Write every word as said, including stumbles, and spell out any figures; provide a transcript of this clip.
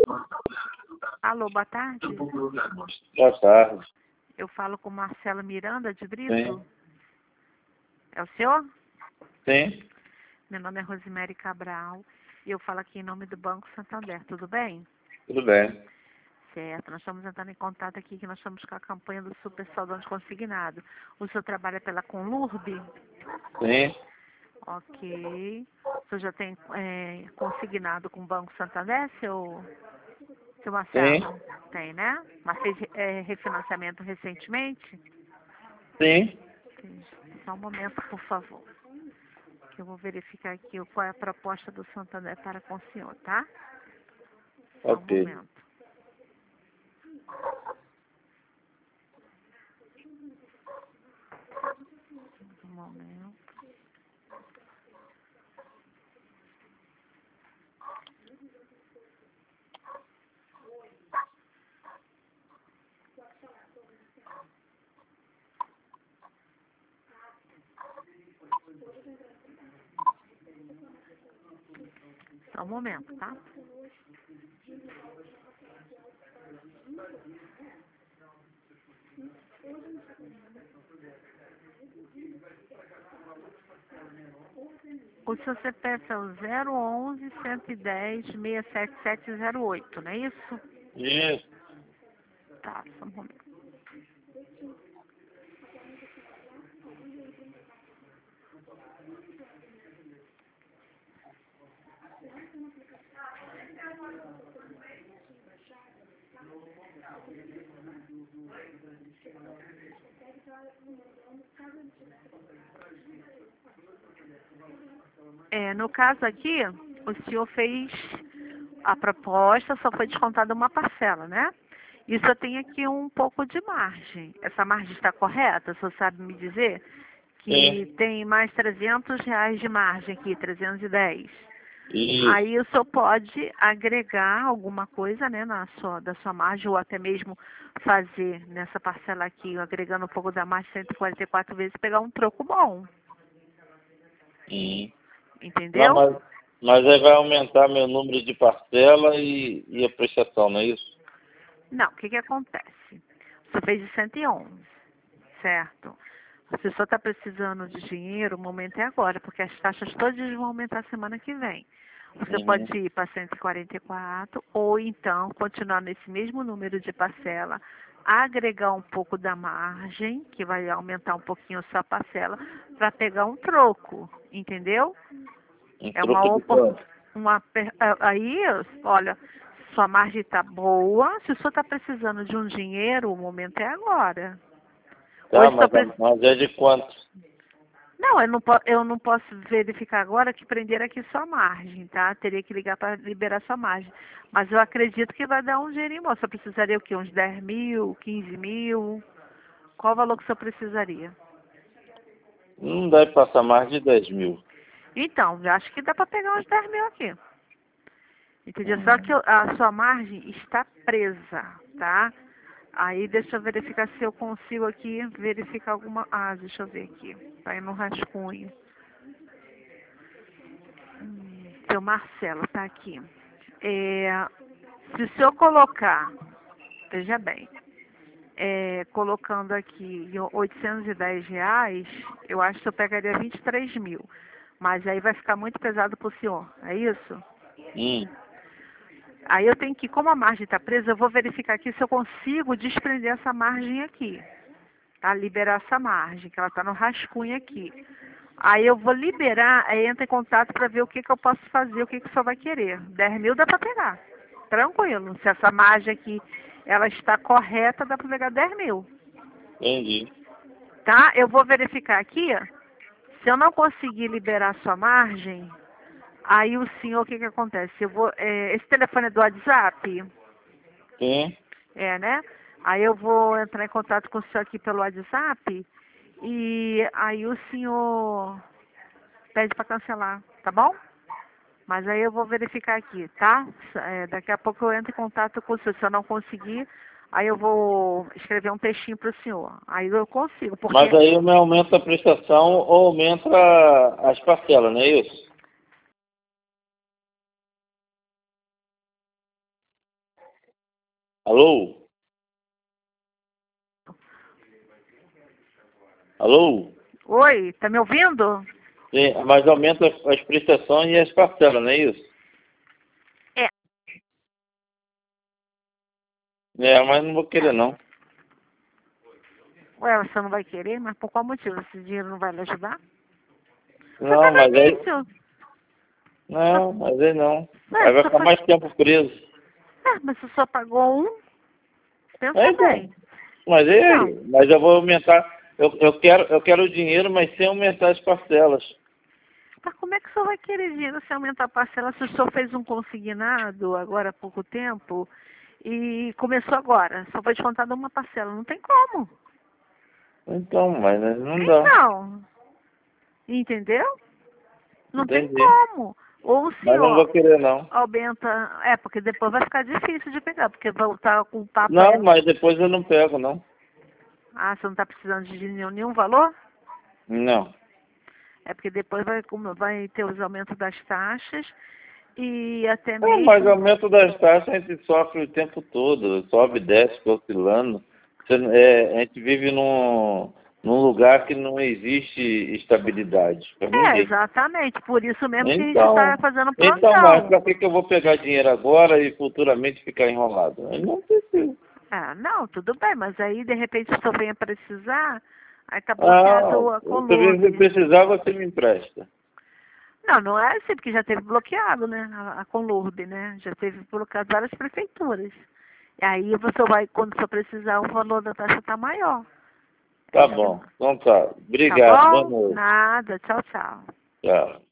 Alô, boa tarde. Boa tarde. Eu falo com Marcelo Miranda de Brito. Sim. É o senhor? Sim. Meu nome é Rosemary Cabral e eu falo aqui em nome do Banco Santander. Tudo bem? Tudo bem. Certo. Nós estamos entrando em contato aqui que nós estamos com a campanha do Super Saldão de Consignado. O senhor trabalha pela Conlurb? Sim. Ok. O senhor já tem é, consignado com o Banco Santander, seu, seu Marcelo? Sim. Tem, né? Mas fez é, refinanciamento recentemente? Sim. Só um momento, por favor. Que eu vou verificar aqui qual é a proposta do Santander para com o senhor, tá? Só um Ok. momento. Um momento. Só um momento, tá? O seu C P F é o zero onze, cento e dez, seiscentos e setenta e sete zero oito, não é isso? Isso. Tá, só um momento. É, no caso aqui, o senhor fez a proposta, só foi descontada uma parcela, né? E só tem aqui um pouco de margem. Essa margem está correta? O senhor sabe me dizer? Que Sim. tem mais trezentos reais de margem aqui, trezentos e dez. Isso. Aí o senhor pode agregar alguma coisa, né, na sua, da sua margem, ou até mesmo fazer nessa parcela aqui, agregando um pouco da margem, cento e quarenta e quatro vezes, pegar um troco bom. Hum. Não, Entendeu? mas, mas aí vai aumentar meu número de parcela e, e a prestação, não é isso? Não, o que que acontece? Você fez de cento e onze, certo? A pessoa está precisando de dinheiro, o momento é agora, porque as taxas todas vão aumentar semana que vem. Você Uhum. pode ir para cento e quarenta e quatro ou então continuar nesse mesmo número de parcela, agregar um pouco da margem, que vai aumentar um pouquinho a sua parcela, para pegar um troco, entendeu? Um É uma troco de quanto? oportunidade. Aí, olha, sua margem está boa. Se o senhor está precisando de um dinheiro, o momento é agora. Tá, Hoje estou mas, precisando. mas é de quanto? Não, eu não, po eu não posso verificar agora que prender aqui sua margem, tá? Teria que ligar para liberar sua margem. Mas eu acredito que vai dar um dinheirinho bom. Só precisaria o quê? Uns dez mil, quinze mil? Qual o valor que o senhor precisaria? Não deve passar mais de dez mil. Então, eu acho que dá para pegar uns dez mil aqui. Entendeu? Só que Hum. eu- a sua margem está presa, tá? Aí deixa eu verificar se eu consigo aqui verificar alguma. Ah, deixa eu ver aqui. Tá aí no rascunho. Hum, seu Marcelo tá aqui. É, se o senhor colocar, veja bem, é, colocando aqui em oitocentos e dez reais, eu acho que eu pegaria vinte e três mil. Mas aí vai ficar muito pesado pro senhor, é isso? Hum. Aí eu tenho que, como a margem está presa, eu vou verificar aqui se eu consigo desprender essa margem aqui. Tá? Liberar essa margem, que ela está no rascunho aqui. Aí eu vou liberar, aí entra em contato para ver o que, que eu posso fazer, o que, que o senhor vai querer. dez mil dá para pegar. Tranquilo. Se essa margem aqui ela está correta, dá para pegar dez mil. Entendi. Tá? Eu vou verificar aqui. Se eu não conseguir liberar sua margem, aí o senhor, o que, que acontece? Eu vou, é, esse telefone é do WhatsApp? Sim. É, né? Aí eu vou entrar em contato com o senhor aqui pelo WhatsApp e aí o senhor pede para cancelar, tá bom? Mas aí eu vou verificar aqui, tá? É, daqui a pouco eu entro em contato com o senhor. Se eu não conseguir, aí eu vou escrever um textinho para o senhor. Aí eu consigo, Mas porque aí eu me aumento a prestação ou aumenta as parcelas, não é isso? Alô? Alô? Oi, tá me ouvindo? Sim, mas aumenta as prestações e as parcelas, não é isso? É. É, mas não vou querer não. Ué, você não vai querer? Mas por qual motivo? Esse dinheiro não vai lhe ajudar? Você Não, tá no mas aí... início. Não, mas aí não. Ué, Aí vai você ficar foi... mais tempo preso. É, mas você só pagou um? É, Pensa então. bem. Mas Então, aí, mas eu vou aumentar... Eu, eu, quero, eu quero o dinheiro, mas sem aumentar as parcelas. mas como é que o senhor vai querer dinheiro se aumentar a parcela se o senhor fez um consignado agora há pouco tempo e começou agora? Só foi descontado uma parcela. Não tem como. Então, mas não dá. Então, entendeu? Não tem Entendi. como. Ou o Mas não vou senhor querer não. aumenta... É, porque depois vai ficar difícil de pegar, porque voltar com o papo Não, é... mas depois eu não pego, não. Ah, você não está precisando de nenhum, nenhum valor? Não. É porque depois vai, como vai ter os aumentos das taxas e até É, mas o mesmo... aumento das taxas a gente sofre o tempo todo. Sobe e desce, fica oscilando. Você, é, a gente vive num, num lugar que não existe estabilidade para É, ninguém. exatamente. Por isso mesmo que a gente está Então, fazendo então, mas plantão. para que, que eu vou pegar dinheiro agora e futuramente ficar enrolado? Eu não preciso. Ah, não, tudo bem, mas aí de repente se eu venha precisar, aí tá Ah, bloqueado a se você Conlurb. precisar, você me empresta. Não, não é assim, porque já teve bloqueado, né? A, a Conlurb, né? Já teve bloqueado várias prefeituras. E aí você vai, quando você precisar, o valor da taxa tá maior. É Tá isso que... bom. Então tá. Tá Obrigado. Boa bom? noite. Nada. Tchau, tchau. Tchau.